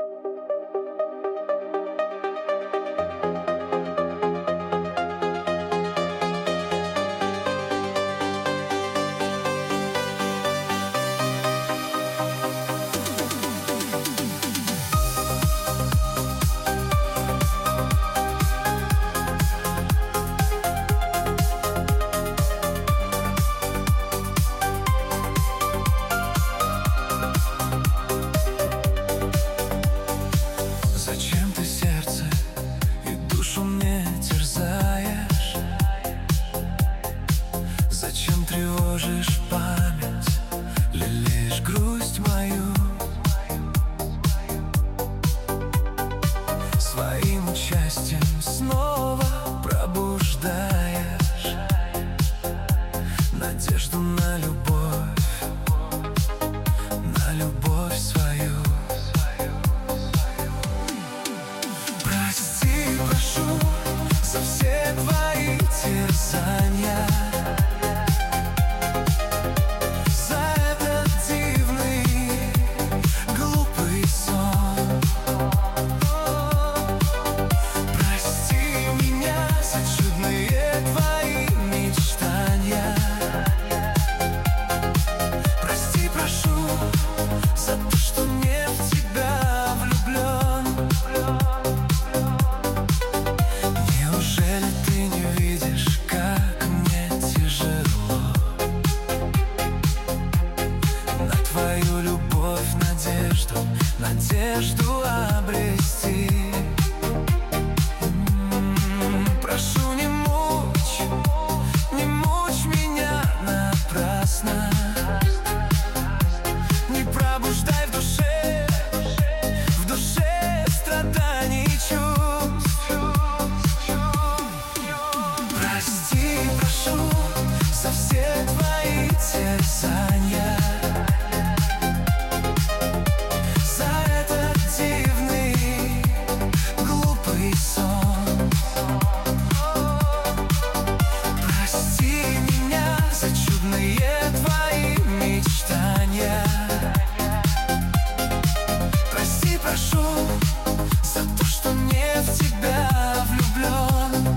Зачем ты сердце и душу мне терзаешь? Зачем тревожишь память, лелеешь грусть мою? Своим участием снова пробуждаешь надежду на любовь свою. Прости, прошу за все твои терзания, за этот дивный, глупый сон. Прости меня за чудные твои мечтания. Прости, прошу за то, что не в тебя влюблен. Неужели ты не видишь, как мне тяжело на твою любовь надежду обрести? Прошу, не мучь меня напрасно, не пробуждай в душе страданий чувств. Прости, прошу за все твои терзания, за этот дивный, глупый сон. Прости меня за чудные твои мечтания. Прости, прошу за то, что не в тебя влюблен.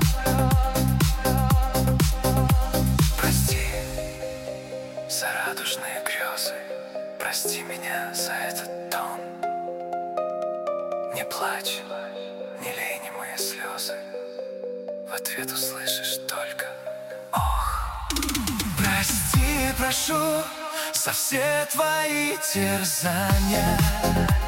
Прости за радужные грезы, прости меня за этот тон. Не плачь, не лей немые слезы, в ответ услышишь только ох. Прости, прошу за все твои терзания,